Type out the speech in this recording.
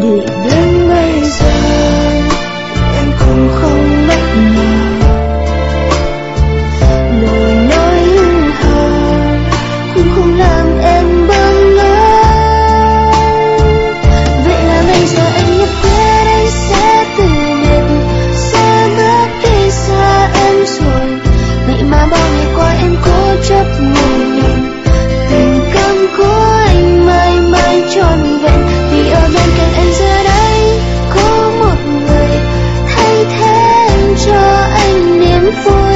để đến bây giờ em cũng không mất nào. Lời nói hư hào cũng không làm em bâng ngỡ. Vậy là bây giờ anh nhất quyết anh sẽ từ biệt, sẽ bước đi xa em rồi. Vậy mà bao ngày qua em cố chấp ngủ nhận tình cảm của anh mãi mãi trọn vẹn. Vì ở bên cạnh anh giờ đây có một người thay thế cho anh niềm vui.